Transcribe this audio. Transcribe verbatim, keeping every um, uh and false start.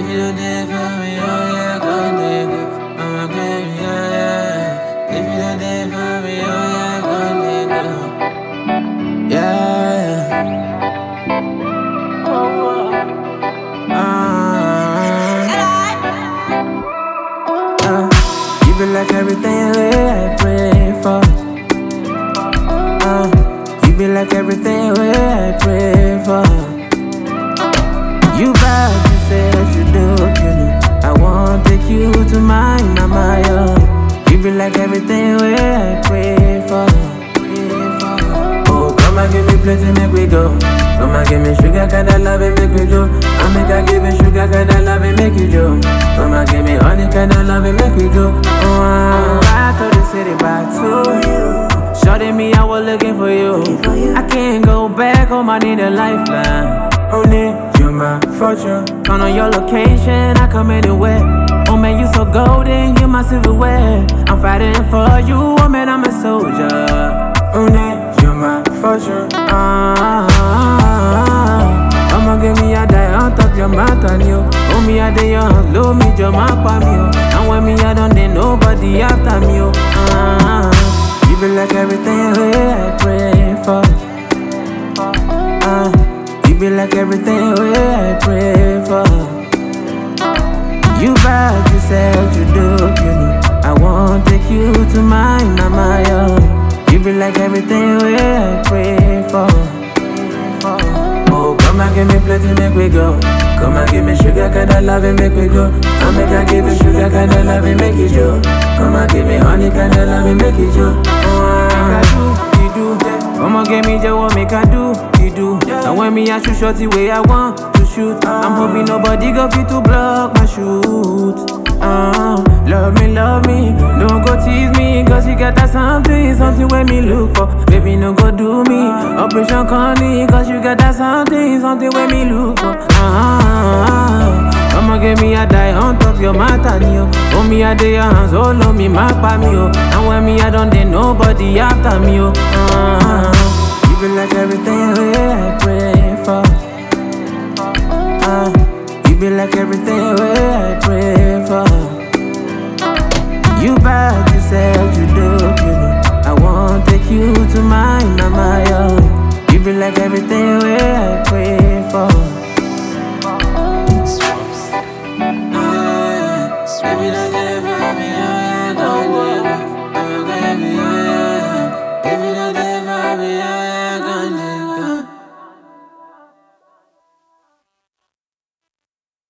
If you don't there for me, oh yeah, come nigga. I'ma give me, yeah, yeah. If you don't there for me, oh yeah, come nigga. Yeah. Uh, uh, you be like everything I pray for. Uh, you be like everything I pray for. You bad, you said you do, you know. I won't take you to mine, mama, yo. You be like everything I pray for. Oh, come and give me plenty, make we go. Come and give me sugar, kinda love it, make we do. I make her give me sugar, kinda love it, make you do. Come and give me honey, kinda love it, make we do. Oh, I ride to the city by two. Shorty me, I was looking for you. I can't go back, home, I need a lifeline. Only you're my fortune. Count on your location, I come anywhere. Oh man, you so golden, you're my silverware. I'm fighting for you, oh man, I'm a soldier. Only you're my fortune. Ah, I'ma give me a die on top your mountain, yo. Oh me a day young, low me your map on me, yo. And when me I don't need nobody after me, yo. Ah, you be like everything I pray for. Ah. You be like everything I pray for. You bad, you said you do, you know. I won't take you to mine, mama, yo. You be like everything I pray for. Oh, come and give me plenty, make we go. Come and give me sugar, kinda love it, make we go. I make her give me sugar, kinda love it, make it yo. Come and give me honey, kinda love it, make it yo. Oh, I do, you do. I'ma give me the what make I do, you do. And when me I shoot shot the way I want to shoot, I'm hoping nobody go fit to block my shoot. Uh, love me, love me, don't go tease me, cause you got that something, something where me look for. Baby, no go do me, Operation Connie, cause you got that something, something where me look for. Uh, I'ma give me a die on top your mountain, yo. Oh me a day your hands, all on me, mark by me, yo. And when me I don't need nobody after me, yo. Uh, you be like everything I pray for.